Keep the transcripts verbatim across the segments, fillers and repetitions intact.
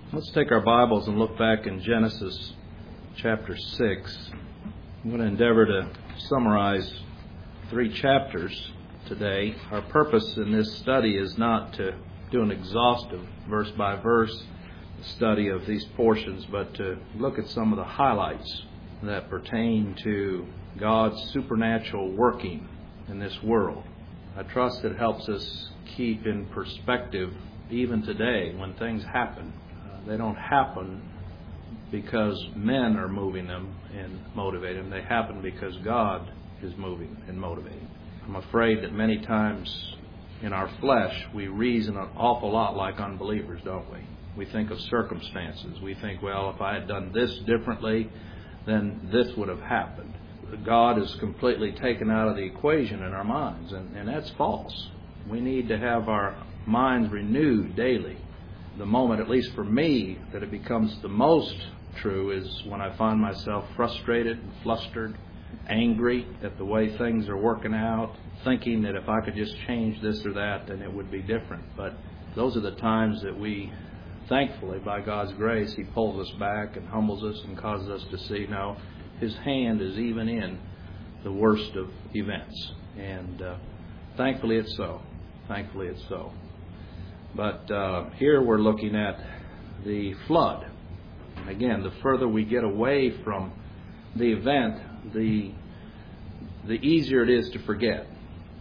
Let's take our Bibles and look back in Genesis chapter six. I'm going to endeavor to summarize three chapters today. Our purpose in this study is not to do an exhaustive verse-by-verse study of these portions, but to look at some of the highlights that pertain to God's supernatural working in this world. I trust it helps us keep in perspective, even today, when things happen. They don't happen because men are moving them and motivating them. They happen because God is moving and motivating. I'm afraid that many times in our flesh we reason an awful lot like unbelievers, don't we? We think of circumstances. We think, well, if I had done this differently, then this would have happened. God is completely taken out of the equation in our minds, and, and that's false. We need to have our minds renewed daily. The moment, at least for me, that it becomes the most true is when I find myself frustrated and flustered, angry at the way things are working out, thinking that if I could just change this or that, then it would be different. But those are the times that we, thankfully, by God's grace, He pulls us back and humbles us and causes us to see, no, His hand is even in the worst of events. And uh, thankfully it's so. Thankfully it's so. But uh, here we're looking at the flood. And again, the further we get away from the event, the the easier it is to forget.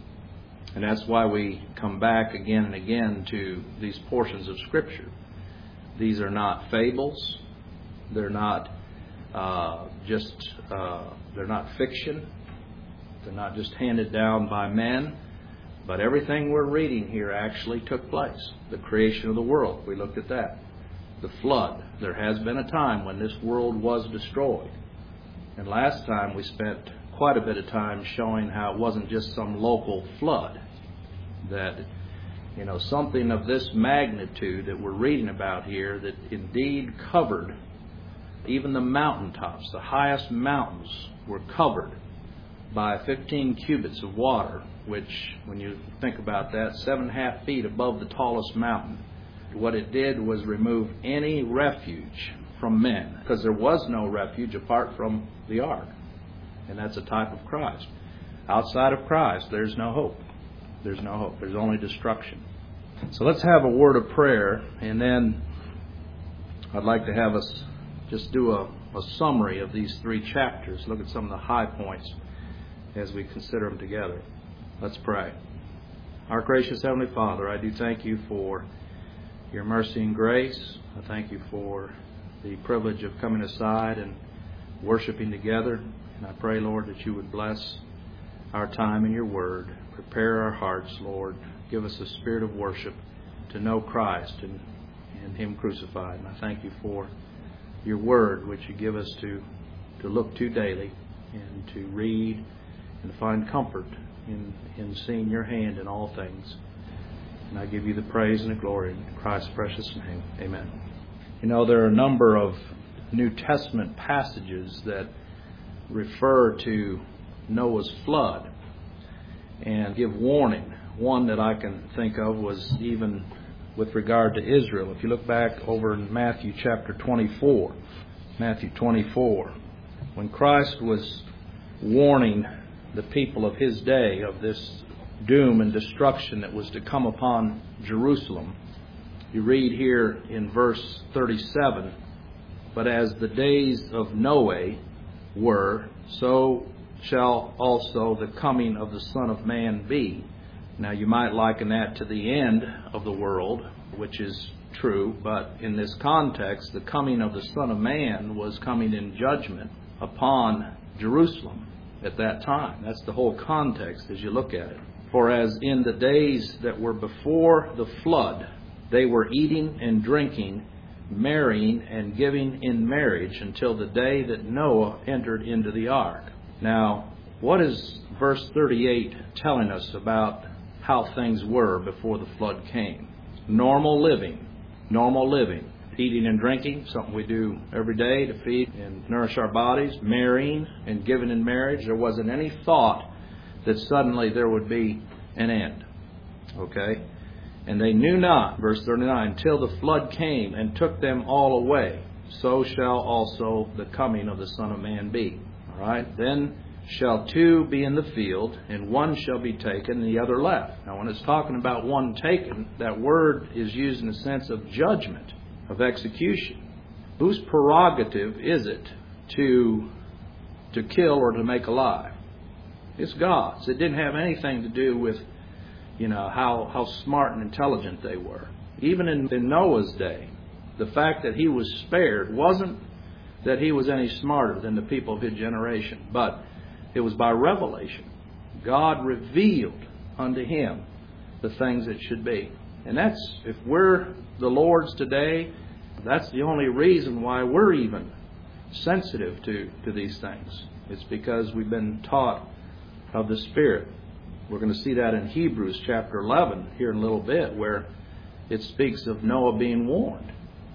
And that's why we come back again and again to these portions of Scripture. These are not fables. They're not uh, just uh, they're not fiction. They're not just handed down by men. But everything we're reading here actually took place. The creation of the world, we looked at that. The flood. There has been a time when this world was destroyed. And last time we spent quite a bit of time showing how it wasn't just some local flood. That, you know, something of this magnitude that we're reading about here that indeed covered even the mountaintops. The highest mountains were covered by fifteen cubits of water, which, when you think about that, seven and a half feet above the tallest mountain. What it did was remove any refuge from men, because there was no refuge apart from the ark. And that's a type of Christ. Outside of Christ, there's no hope. There's no hope. There's only destruction. So let's have a word of prayer, and then I'd like to have us just do a, a summary of these three chapters, look at some of the high points as we consider them together. Let's pray. Our gracious Heavenly Father, I do thank You for Your mercy and grace. I thank You for the privilege of coming aside and worshiping together. And I pray, Lord, that You would bless our time in Your Word. Prepare our hearts, Lord. Give us a spirit of worship to know Christ and, and Him crucified. And I thank You for Your Word, which You give us to, to look to daily and to read and to find comfort in, in seeing Your hand in all things. And I give You the praise and the glory in Christ's precious name. Amen. You know, there are a number of New Testament passages that refer to Noah's flood and give warning. One that I can think of was even with regard to Israel. If you look back over in Matthew chapter twenty-four, Matthew twenty-four, when Christ was warning the people of His day of this doom and destruction that was to come upon Jerusalem, you read here in verse thirty-seven, "But as the days of Noah were, so shall also the coming of the Son of Man be." Now you might liken that to the end of the world, which is true, but in this context, the coming of the Son of Man was coming in judgment upon Jerusalem at that time. That's the whole context as you look at it. "For as in the days that were before the flood, they were eating and drinking, marrying and giving in marriage until the day that Noah entered into the ark." Now, what is verse thirty-eight telling us about how things were before the flood came? Normal living. Normal living. Eating and drinking, something we do every day to feed and nourish our bodies. Marrying and giving in marriage. There wasn't any thought that suddenly there would be an end. Okay? And they knew not, verse thirty-nine, till the flood came and took them all away. So shall also the coming of the Son of Man be. All right? Then shall two be in the field, and one shall be taken, and the other left. Now, when it's talking about one taken, that word is used in the sense of judgment, of execution. Whose prerogative is it to, to kill or to make alive? It's God's. It didn't have anything to do with, you know, how, how smart and intelligent they were. Even in, in Noah's day, the fact that he was spared wasn't that he was any smarter than the people of his generation, but it was by revelation. God revealed unto him the things that should be. And that's, if we're the Lord's today, that's the only reason why we're even sensitive to, to these things. It's because we've been taught of the Spirit. We're going to see that in Hebrews chapter eleven here in a little bit, where it speaks of Noah being warned.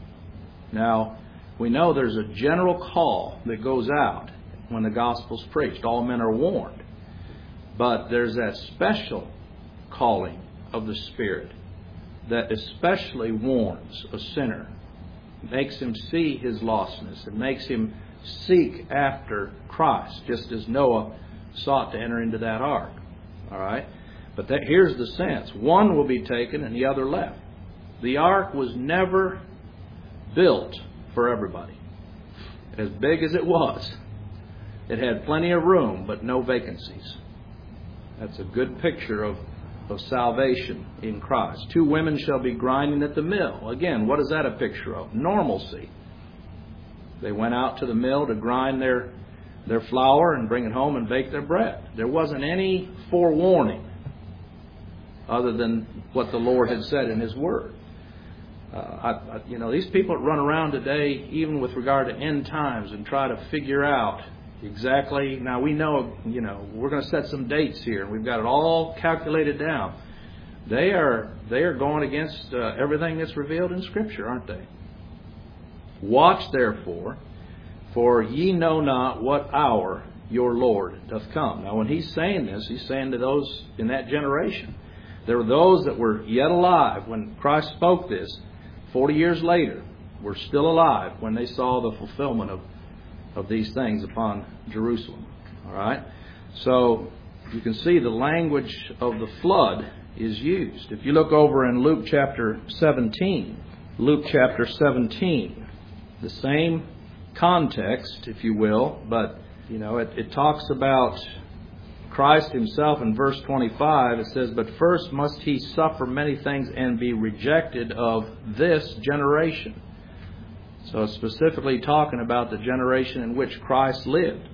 Now, we know there's a general call that goes out when the gospel's preached. All men are warned. But there's that special calling of the Spirit that especially warns a sinner, makes him see his lostness, and makes him seek after Christ, just as Noah sought to enter into that ark. All right? But that, here's the sense. One will be taken and the other left. The ark was never built for everybody. As big as it was, it had plenty of room, but no vacancies. That's a good picture of, of salvation in Christ. Two women shall be grinding at the mill. Again, what is that a picture of? Normalcy. They went out to the mill to grind their, their flour and bring it home and bake their bread. There wasn't any forewarning other than what the Lord had said in His Word. Uh, I, I, you know, these people that run around today, even with regard to end times, and try to figure out exactly. Now we know, you know, we're going to set some dates here, and we've got it all calculated down. They are they are going against uh, everything that's revealed in Scripture, aren't they? Watch therefore, for ye know not what hour your Lord doth come. Now, when He's saying this, He's saying to those in that generation. There were those that were yet alive when Christ spoke this. Forty years later, were still alive when they saw the fulfillment of, of these things upon Jerusalem. All right? So, you can see the language of the flood is used. If you look over in Luke chapter seventeen, Luke chapter seventeen, the same context, if you will, but, you know, it, it talks about Christ Himself in verse twenty-five. It says, but first must He suffer many things and be rejected of this generation. So it's specifically talking about the generation in which Christ lived.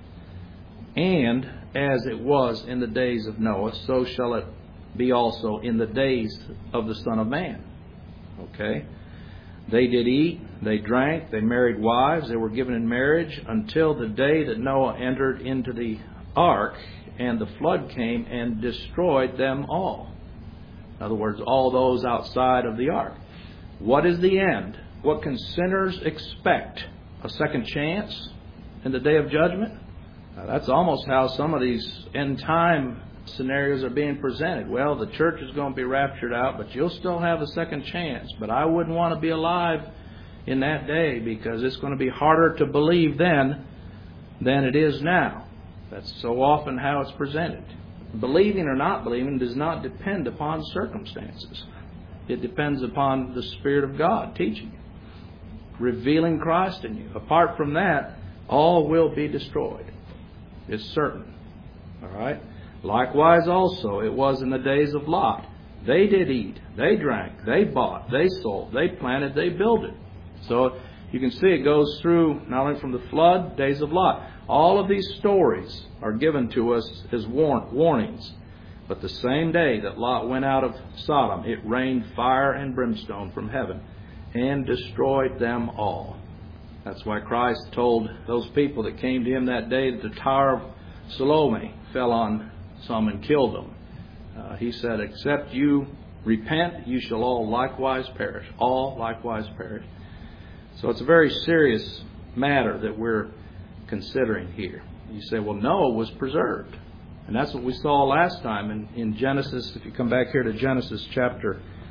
And as it was in the days of Noah, so shall it be also in the days of the Son of Man. Okay? They did eat, they drank, they married wives, they were given in marriage until the day that Noah entered into the ark, and the flood came and destroyed them all. In other words, all those outside of the ark. What is the end? What can sinners expect? A second chance in the day of judgment? Now, that's almost how some of these end time scenarios are being presented. Well, the church is going to be raptured out, but you'll still have a second chance. But I wouldn't want to be alive in that day, because it's going to be harder to believe then than it is now. That's so often how it's presented. Believing or not believing does not depend upon circumstances. It depends upon the Spirit of God teaching you, revealing Christ in you. Apart from that, all will be destroyed. It's certain. All right? Likewise also, it was in the days of Lot. They did eat, they drank, they bought, they sold, they planted, they builded. So you can see it goes through not only from the flood, days of Lot. All of these stories are given to us as warn- warnings. But the same day that Lot went out of Sodom, it rained fire and brimstone from heaven and destroyed them all. That's why Christ told those people that came to Him that day that the Tower of Siloam fell on some and killed them. Uh, he said, except you repent, you shall all likewise perish. All likewise perish. So it's a very serious matter that we're considering here. You say, well, Noah was preserved. And that's what we saw last time in, in Genesis. If you come back here to Genesis chapter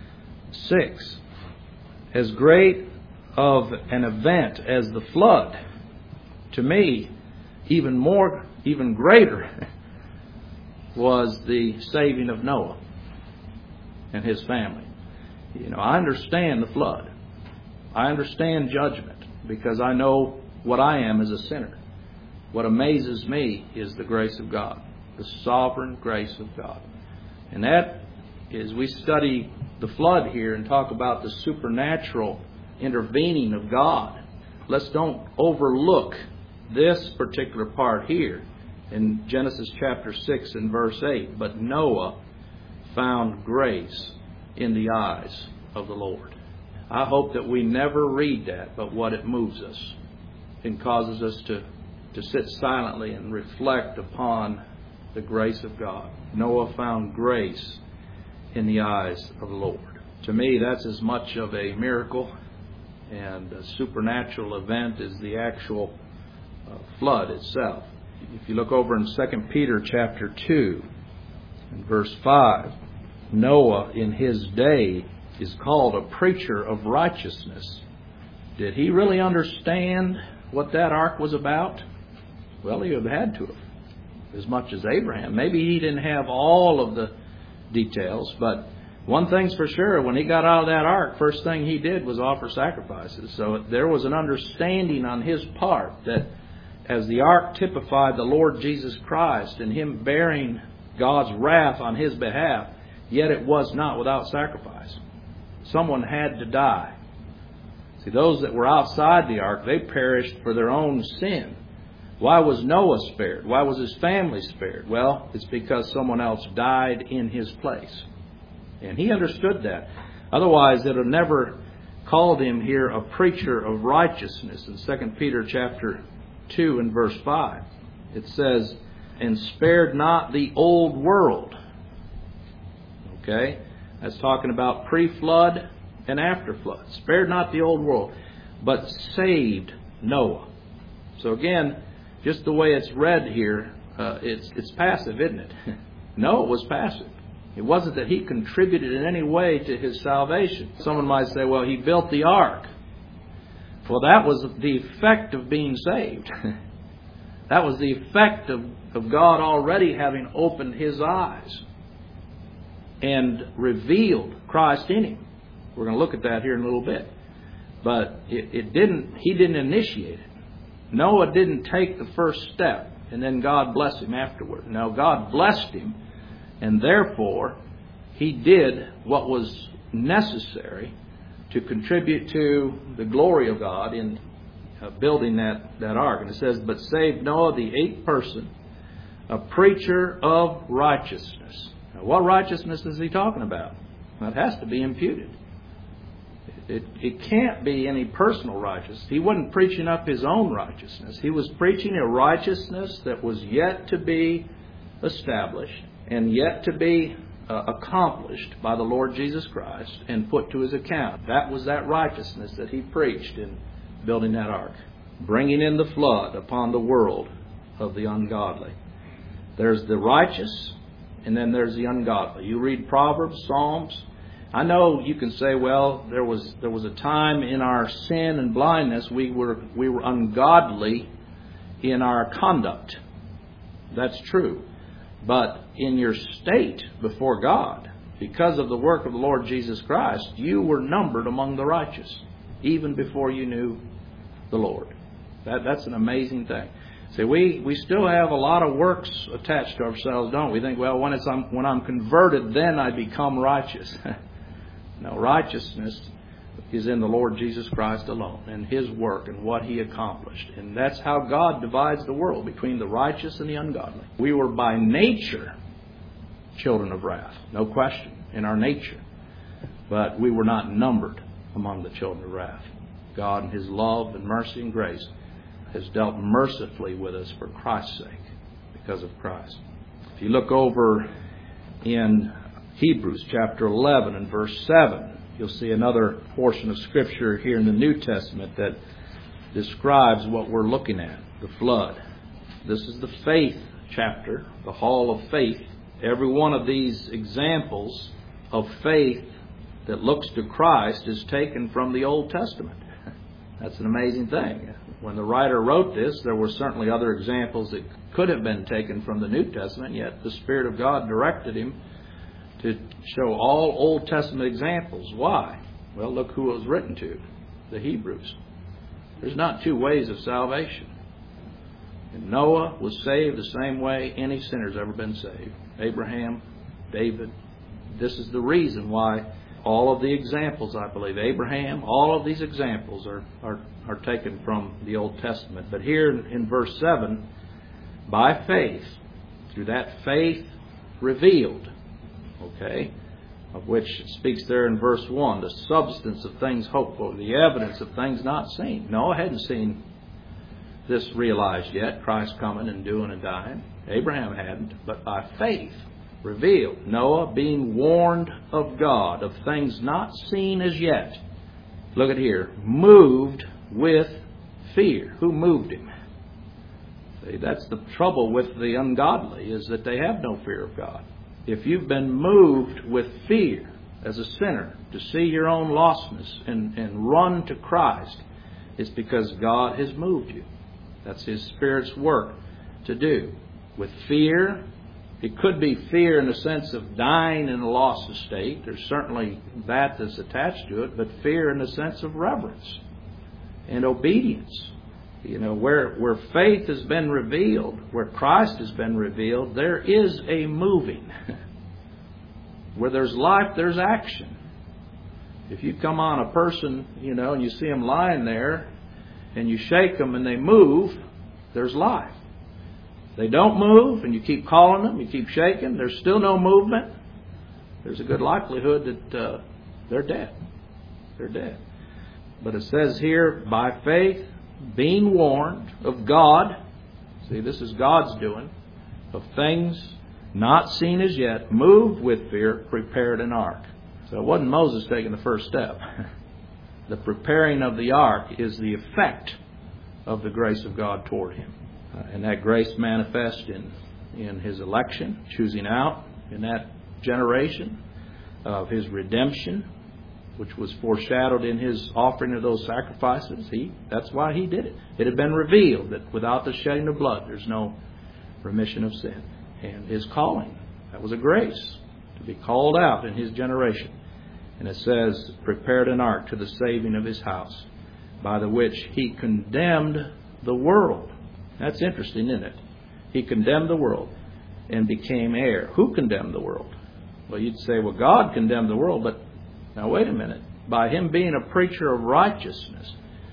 six. As great of an event as the flood, to me, even more, even greater, was the saving of Noah and his family. You know, I understand the flood. I understand judgment because I know what I am as a sinner. What amazes me is the grace of God, the sovereign grace of God. And that is, we study the flood here and talk about the supernatural intervening of God. Let's don't overlook this particular part here in Genesis chapter six and verse eight. But Noah found grace in the eyes of the Lord. I hope that we never read that, but what it moves us and causes us to, to sit silently and reflect upon the grace of God. Noah found grace in the eyes of the Lord. To me, that's as much of a miracle and a supernatural event as the actual uh, flood itself. If you look over in Second Peter chapter two and verse five, Noah in his day is called a preacher of righteousness. Did he really understand what that ark was about? Well, he would have had to have, as much as Abraham. Maybe he didn't have all of the details, but one thing's for sure, when he got out of that ark, first thing he did was offer sacrifices. So there was an understanding on his part that as the ark typified the Lord Jesus Christ and him bearing God's wrath on his behalf, yet it was not without sacrifice. Someone had to die. See, those that were outside the ark, they perished for their own sin. Why was Noah spared? Why was his family spared? Well, it's because someone else died in his place. And he understood that. Otherwise, it would have never called him here a preacher of righteousness. In Second Peter chapter two and verse five, it says, and spared not the old world. Okay? That's talking about pre-flood and after-flood. Spared not the old world, but saved Noah. So again, just the way it's read here, uh, it's it's passive, isn't it? Noah was passive. It wasn't that he contributed in any way to his salvation. Someone might say, well, he built the ark. Well, that was the effect of being saved. That was the effect of, of God already having opened his eyes and revealed Christ in him. We're going to look at that here in a little bit. But it, it didn't. He didn't initiate it. Noah didn't take the first step and then God blessed him afterward. No, God blessed him, and therefore he did what was necessary to contribute to the glory of God in uh, building that, that ark. And it says, but saved Noah, the eighth person, a preacher of righteousness. Now, what righteousness is he talking about? Well, it has to be imputed. It, it can't be any personal righteousness. He wasn't preaching up his own righteousness. He was preaching a righteousness that was yet to be established and yet to be uh, accomplished by the Lord Jesus Christ and put to his account. That was that righteousness that he preached in building that ark, bringing in the flood upon the world of the ungodly. There's the righteous, and then there's the ungodly. You read Proverbs, Psalms. I know you can say, well, there was there was a time in our sin and blindness we were we were ungodly in our conduct. That's true. But in your state before God, because of the work of the Lord Jesus Christ, you were numbered among the righteous, even before you knew the Lord. That that's an amazing thing. See, we, we still have a lot of works attached to ourselves, don't we? We think, well, when it's I'm, when I'm converted, then I become righteous. No, righteousness is in the Lord Jesus Christ alone and his work and what he accomplished. And that's how God divides the world between the righteous and the ungodly. We were by nature children of wrath, no question, in our nature. But we were not numbered among the children of wrath. God in his love and mercy and grace has dealt mercifully with us for Christ's sake, because of Christ. If you look over in Hebrews chapter eleven and verse seven, you'll see another portion of Scripture here in the New Testament that describes what we're looking at, the flood. This is the faith chapter, the hall of faith. Every one of these examples of faith that looks to Christ is taken from the Old Testament. That's an amazing thing. When the writer wrote this, there were certainly other examples that could have been taken from the New Testament, yet the Spirit of God directed him to show all Old Testament examples. Why? Well, look who it was written to, the Hebrews. There's not two ways of salvation. And Noah was saved the same way any sinner's ever been saved. Abraham, David. This is the reason why all of the examples, I believe, Abraham, all of these examples are, are, are taken from the Old Testament. But here in, in verse seven, by faith, through that faith revealed, okay, of which it speaks there in verse one, the substance of things hoped for, the evidence of things not seen. Noah hadn't seen this realized yet, Christ coming and doing and dying. Abraham hadn't, but by faith revealed. Noah being warned of God of things not seen as yet. Look at here. Moved with fear. Who moved him? See, that's the trouble with the ungodly, is that they have no fear of God. If you've been moved with fear as a sinner to see your own lostness and, and run to Christ, it's because God has moved you. That's His Spirit's work to do. With fear, it could be fear in the sense of dying in a lost state. There's certainly that that's attached to it, but fear in the sense of reverence and obedience. You know, where, where faith has been revealed, where Christ has been revealed, there is a moving. Where there's life, there's action. If you come on a person, you know, and you see them lying there, and you shake them and they move, there's life. They don't move, and you keep calling them, you keep shaking, there's still no movement, there's a good likelihood that uh, they're dead. They're dead. But it says here, by faith, being warned of God, see, this is God's doing, of things not seen as yet, moved with fear, prepared an ark. So it wasn't Moses taking the first step. The preparing of the ark is the effect of the grace of God toward him. Uh, and that grace manifests in, in his election, choosing out in that generation of his redemption, which was foreshadowed in his offering of those sacrifices. He, that's why he did it. It had been revealed that without the shedding of blood, there's no remission of sin. And his calling, that was a grace to be called out in his generation. And it says, prepared an ark to the saving of his house, by the which he condemned the world. That's interesting, isn't it? He condemned the world and became heir. Who condemned the world? Well, you'd say, well, God condemned the world, but now wait a minute. By him being a preacher of righteousness,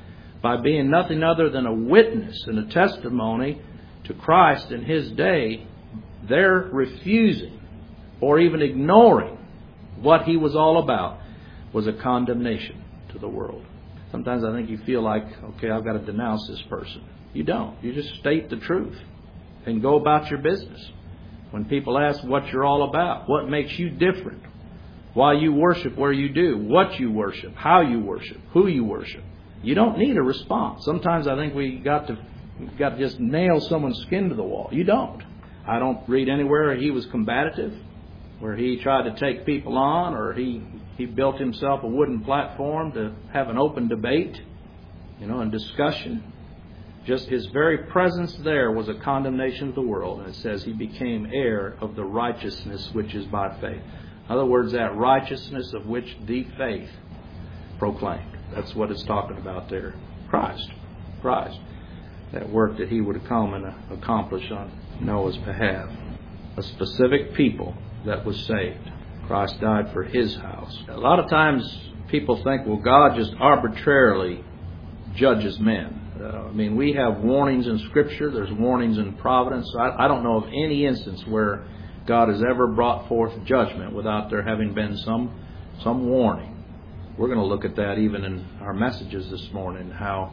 by being nothing other than a witness and a testimony to Christ in his day, they're refusing or even ignoring what he was all about was a condemnation to the world. Sometimes I think you feel like, okay, I've got to denounce this person. You don't. You just state the truth and go about your business. When people ask what you're all about, what makes you different, why you worship where you do, what you worship, how you worship, who you worship, you don't need a response. Sometimes I think we got to got to just nail someone's skin to the wall. You don't. I don't read anywhere he was combative, where he tried to take people on, or he, he built himself a wooden platform to have an open debate, you know, and discussion. Just his very presence there was a condemnation of the world. And it says he became heir of the righteousness which is by faith. In other words, that righteousness of which the faith proclaimed. That's what it's talking about there. Christ. Christ. That work that he would come and accomplish on Noah's behalf. A specific people that was saved. Christ died for his house. A lot of times people think, well, God just arbitrarily judges men. Uh, I mean, we have warnings in Scripture. There's warnings in providence. I, I don't know of any instance where God has ever brought forth judgment without there having been some some warning. We're going to look at that even in our messages this morning, how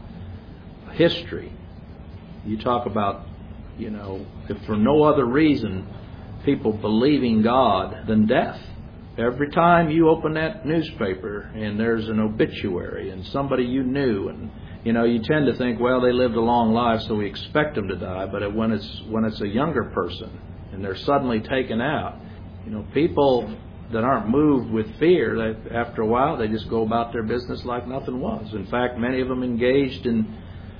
history, you talk about, you know, if for no other reason, people believing God than death. Every time you open that newspaper and there's an obituary and somebody you knew, and you know, you tend to think, well, they lived a long life, so we expect them to die. But when it's when it's a younger person and they're suddenly taken out, you know, people that aren't moved with fear, they, after a while they just go about their business like nothing was. In fact, many of them engaged in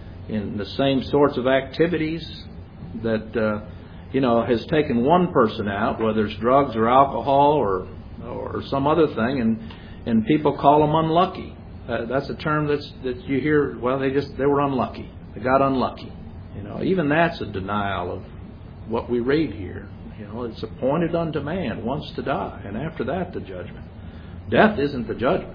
in the same sorts of activities that uh, you know has taken one person out, whether it's drugs or alcohol or or some other thing, and and people call them unlucky. Uh, that's a term that's that you hear. Well, they just they were unlucky. They got unlucky. You know, even that's a denial of what we read here. You know, it's appointed unto man once to die, and after that the judgment. Death isn't the judgment.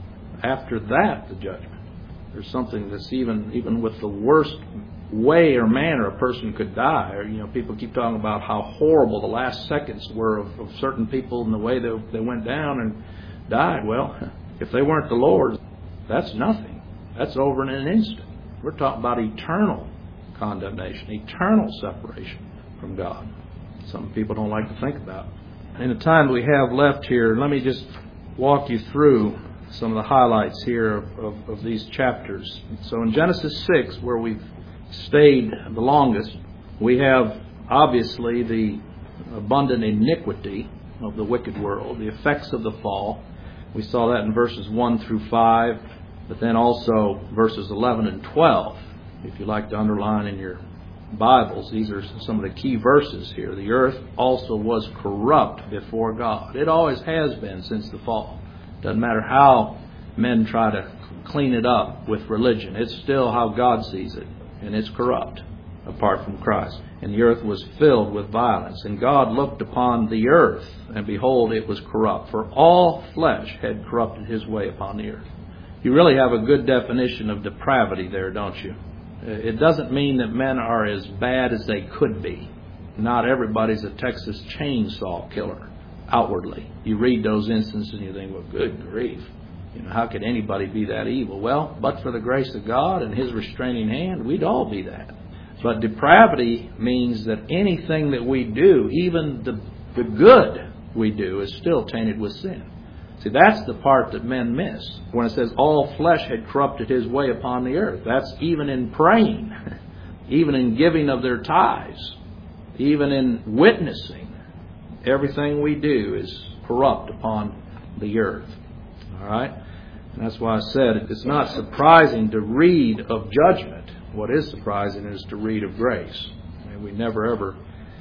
After that the judgment. There's something that's even even with the worst way or manner a person could die. Or, you know, people keep talking about how horrible the last seconds were of, of certain people and the way they, they went down and died. Well, if they weren't the Lord's, that's nothing. That's over in an instant. We're talking about eternal condemnation, eternal separation from God. Some people don't like to think about. In the time we have left here, let me just walk you through some of the highlights here of, of, of these chapters. So in Genesis six, where we've stayed the longest, we have obviously the abundant iniquity of the wicked world, the effects of the fall. We saw that in verses one through five, but then also verses eleven and twelve. If you like to underline in your Bibles, these are some of the key verses here. The earth also was corrupt before God. It always has been since the fall. Doesn't matter how men try to clean it up with religion. It's still how God sees it, and it's corrupt apart from Christ. And the earth was filled with violence. And God looked upon the earth, and behold, it was corrupt. For all flesh had corrupted his way upon the earth. You really have a good definition of depravity there, don't you? It doesn't mean that men are as bad as they could be. Not everybody's a Texas chainsaw killer outwardly. You read those instances and you think, well, good grief. You know, how could anybody be that evil? Well, but for the grace of God and his restraining hand, we'd all be that. But depravity means that anything that we do, even the, the good we do, is still tainted with sin. See, that's the part that men miss. When it says all flesh had corrupted his way upon the earth, that's even in praying, even in giving of their tithes, even in witnessing. Everything we do is corrupt upon the earth. All right? And that's why I said it's not surprising to read of judgment. What is surprising is to read of grace. And we never ever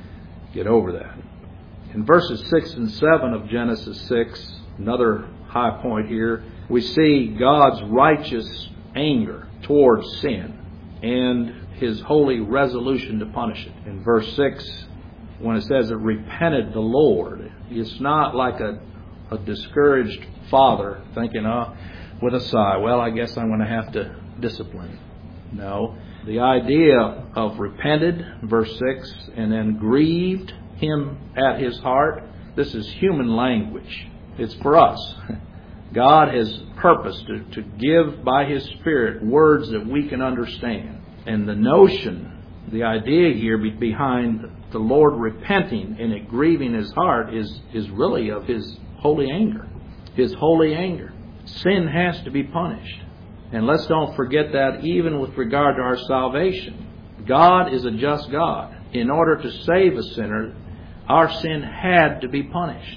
get over that. In verses six and seven of Genesis six, another high point here, we see God's righteous anger towards sin and his holy resolution to punish it. In verse six, when it says it repented the Lord, it's not like a, a discouraged father thinking, oh, with a sigh, well, I guess I'm going to have to discipline. No. The idea of repented, verse six, and then grieved him at his heart, this is human language. It's for us. God has purposed to, to give by his Spirit words that we can understand. And the notion, the idea here behind the Lord repenting and it grieving his heart is, is really of his holy anger. His holy anger. Sin has to be punished. And let's don't forget that even with regard to our salvation. God is a just God. In order to save a sinner, our sin had to be punished.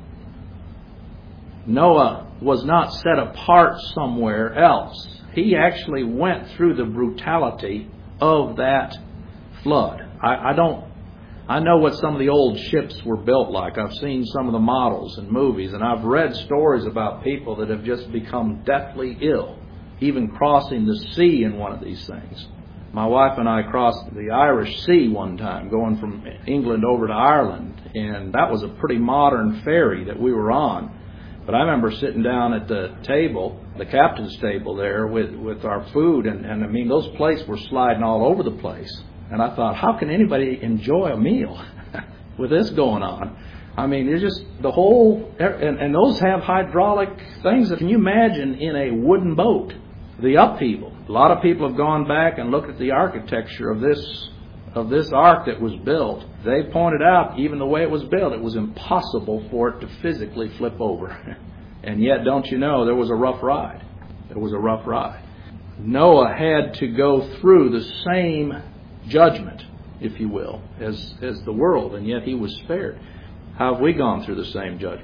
Noah was not set apart somewhere else. He actually went through the brutality of that flood. I, I don't. I know what some of the old ships were built like. I've seen some of the models in movies, and I've read stories about people that have just become deathly ill, even crossing the sea in one of these things. My wife and I crossed the Irish Sea one time, going from England over to Ireland, and that was a pretty modern ferry that we were on. But I remember sitting down at the table, the captain's table there, with, with our food, and, and I mean, those plates were sliding all over the place. And I thought, how can anybody enjoy a meal with this going on? I mean, it's just the whole, and, and those have hydraulic things. Can you imagine in a wooden boat, the upheaval? A lot of people have gone back and looked at the architecture of this of this ark that was built. They pointed out, even the way it was built, it was impossible for it to physically flip over. And yet, don't you know, there was a rough ride. There was a rough ride. Noah had to go through the same judgment, if you will, as, as the world, and yet he was spared. How have we gone through the same judgment?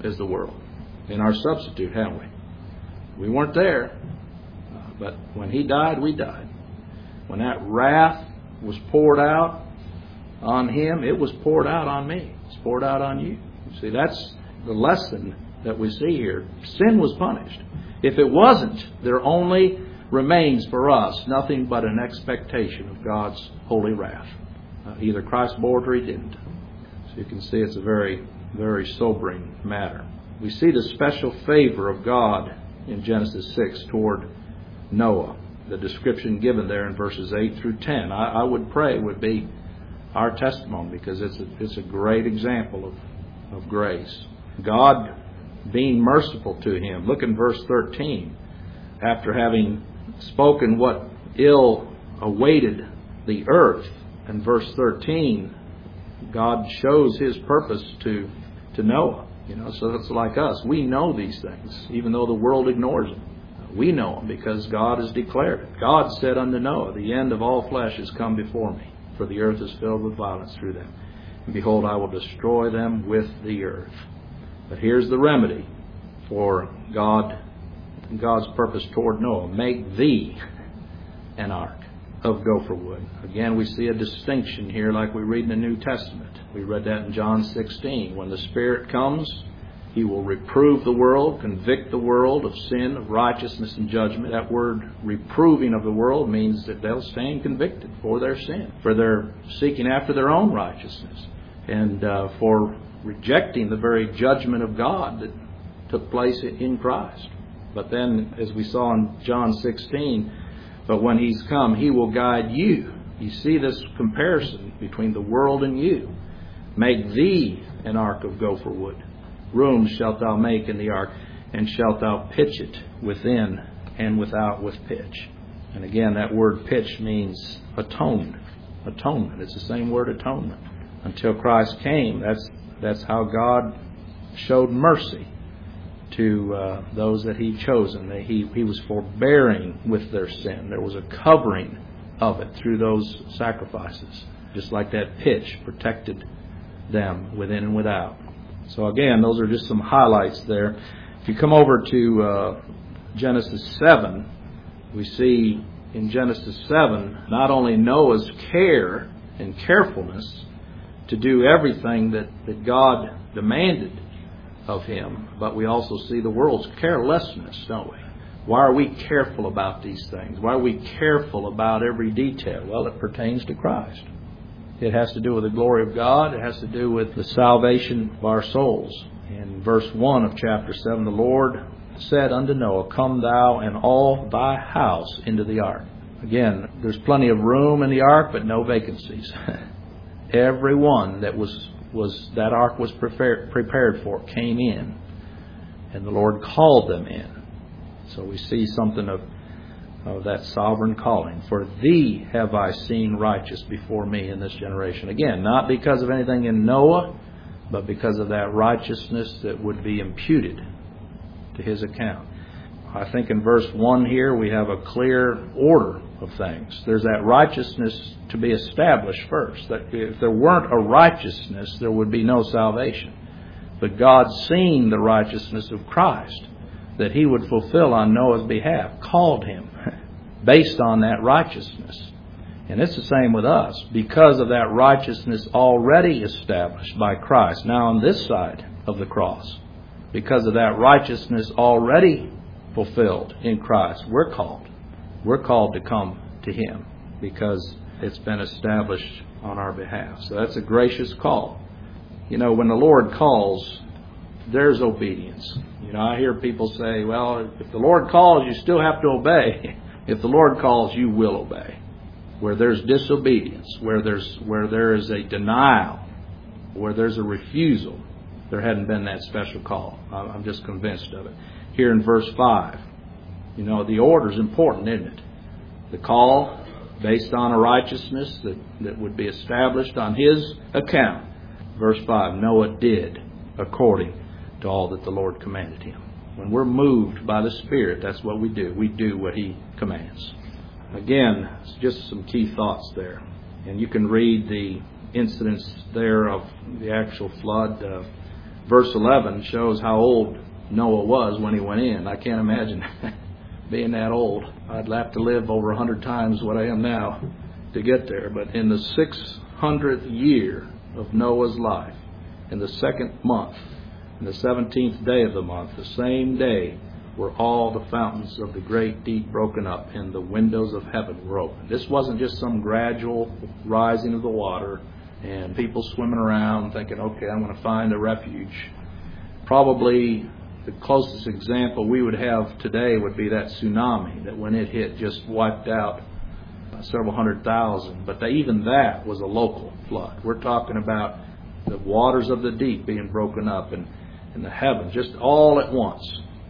as the world, in our substitute, haven't we? We weren't there, uh, but when He died, we died. When that wrath was poured out on Him, it was poured out on me. It's poured out on you. See, that's the lesson that we see here. Sin was punished. If it wasn't, there only remains for us nothing but an expectation of God's holy wrath. Uh, either Christ bore it or He didn't. So you can see it's a very, very sobering matter. We see the special favor of God in Genesis six toward Noah. The description given there in verses eight through ten, I, I would pray would be our testimony, because it's a, it's a great example of, of grace. God being merciful to him. Look in verse thirteen. After having spoken what ill awaited the earth, in verse thirteen, God shows His purpose to, to Noah. You know, so it's like us. We know these things, even though the world ignores them. We know them because God has declared it. God said unto Noah, the end of all flesh is come before me, for the earth is filled with violence through them. And behold, I will destroy them with the earth. But here's the remedy for God, God's purpose toward Noah. Make thee an ark of gopher wood. Again, we see a distinction here like we read in the New Testament. We read that in John sixteen. When the Spirit comes, He will reprove the world, convict the world of sin, of righteousness, and judgment. That word reproving of the world means that they'll stand convicted for their sin, for their seeking after their own righteousness, and uh, for rejecting the very judgment of God that took place in Christ. But then, as we saw in John sixteen, but when He's come, He will guide you. You see this comparison between the world and you. Make thee an ark of gopher wood. Rooms shalt thou make in the ark, and shalt thou pitch it within and without with pitch. And again, that word pitch means atoned. Atonement. It's the same word, atonement. Until Christ came, that's that's how God showed mercy to uh, those that He'd chosen. He, he was forbearing with their sin. There was a covering of it through those sacrifices. Just like that pitch protected them within and without. So again, those are just some highlights there. If you come over to uh, Genesis seven, we see in Genesis seven not only Noah's care and carefulness to do everything that, that God demanded of him, but we also see the world's carelessness, don't we? Why are we careful about these things? Why are we careful about every detail? Well, it pertains to Christ. It has to do with the glory of God. It has to do with the salvation of our souls. In verse one of chapter seven, the Lord said unto Noah, Come thou and all thy house into the ark. Again, there's plenty of room in the ark, but no vacancies. Every one that was, was that ark was prepared, prepared for came in, and the Lord called them in. So we see something of of that sovereign calling. For thee have I seen righteous before me in this generation. Again, not because of anything in Noah, but because of that righteousness that would be imputed to his account. I think in verse one here we have a clear order of things. There's that righteousness to be established first. That if there weren't a righteousness, there would be no salvation. But God, seeing the righteousness of Christ that He would fulfill on Noah's behalf, called him based on that righteousness. And it's the same with us. Because of that righteousness already established by Christ, now on this side of the cross, because of that righteousness already fulfilled in Christ, we're called. We're called to come to Him because it's been established on our behalf. So that's a gracious call. You know, when the Lord calls, there's obedience. You know, I hear people say, well, if the Lord calls, you still have to obey. If the Lord calls, you will obey. Where there's disobedience, where there's where there is a denial, where there's a refusal, there hadn't been that special call. I'm just convinced of it. Here in verse five, you know, the order is important, isn't it? The call based on a righteousness that, that would be established on His account. Verse five, Noah did according to all that the Lord commanded him. When we're moved by the Spirit, that's what we do. We do what He commands. Again, it's just some key thoughts there. And you can read the incidents there of the actual flood. Uh, verse eleven shows how old Noah was when he went in. I can't imagine being that old. I'd have to live over a hundred times what I am now to get there. But in the six hundredth year of Noah's life, in the second month, in the seventeenth day of the month, the same day, were all the fountains of the great deep broken up, and the windows of heaven were open. This wasn't just some gradual rising of the water and people swimming around thinking, okay, I'm going to find a refuge. Probably the closest example we would have today would be that tsunami that when it hit just wiped out several hundred thousand. But even that was a local flood. We're talking about the waters of the deep being broken up and in the heavens, just all at once.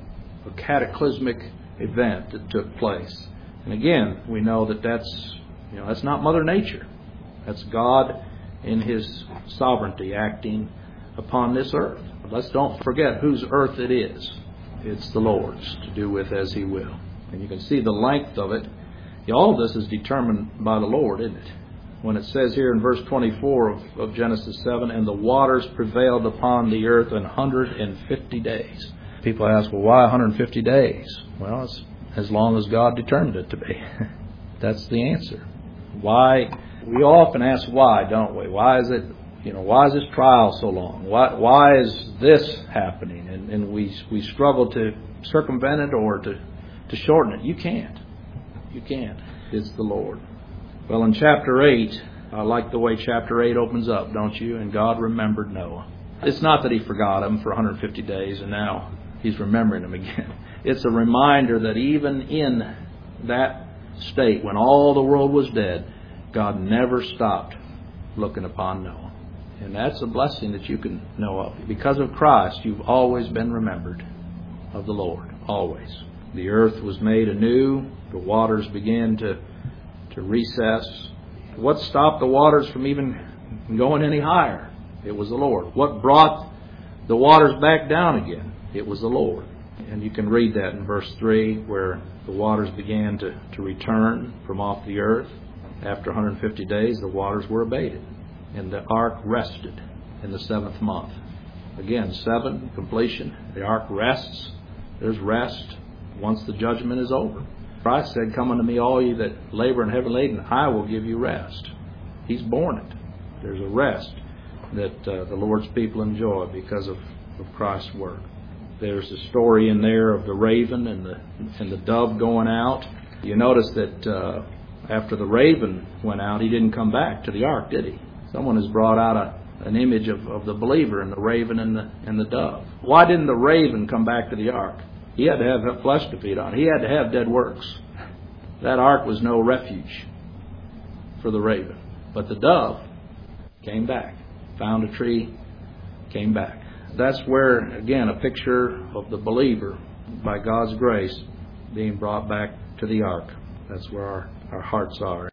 A cataclysmic event that took place. And again, we know that that's, you know, that's not Mother Nature. That's God in His sovereignty acting upon this earth. But let's don't forget whose earth it is. It's the Lord's, to do with as He will. And you can see the length of it. All of this is determined by the Lord, isn't it? When it says here in verse twenty-four of, of Genesis seven, and the waters prevailed upon the earth an hundred and fifty days. People ask, well, why one hundred fifty days? Well, it's as long as God determined it to be. That's the answer. Why? We often ask why, don't we? Why is it, you know, why is this trial so long? Why, why is this happening? And, and we we struggle to circumvent it or to, to shorten it. You can't. You can't. It's the Lord. Well, in chapter eight, I like the way chapter eight opens up, don't you? And God remembered Noah. It's not that He forgot him for one hundred fifty days and now He's remembering him again. It's a reminder that even in that state, when all the world was dead, God never stopped looking upon Noah. And that's a blessing that you can know of. Because of Christ, you've always been remembered of the Lord. Always. The earth was made anew. The waters began to, to recess. What stopped the waters from even going any higher? It was the Lord. What brought the waters back down again? It was the Lord. And you can read that in verse three, where the waters began to, to return from off the earth. After one hundred fifty days, the waters were abated. And the ark rested in the seventh month. Again, seven, completion. The ark rests. There's rest once the judgment is over. Christ said, come unto me, all ye that labor and heavy laden, I will give you rest. He's borne it. There's a rest that uh, the Lord's people enjoy because of, of Christ's work. There's a story in there of the raven and the and the dove going out. You notice that uh, after the raven went out, he didn't come back to the ark, did he? Someone has brought out a, an image of, of the believer and the raven and the and the dove. Why didn't the raven come back to the ark? He had to have flesh to feed on. He had to have dead works. That ark was no refuge for the raven. But the dove came back, found a tree, came back. That's where, again, a picture of the believer, by God's grace, being brought back to the ark. That's where our, our hearts are.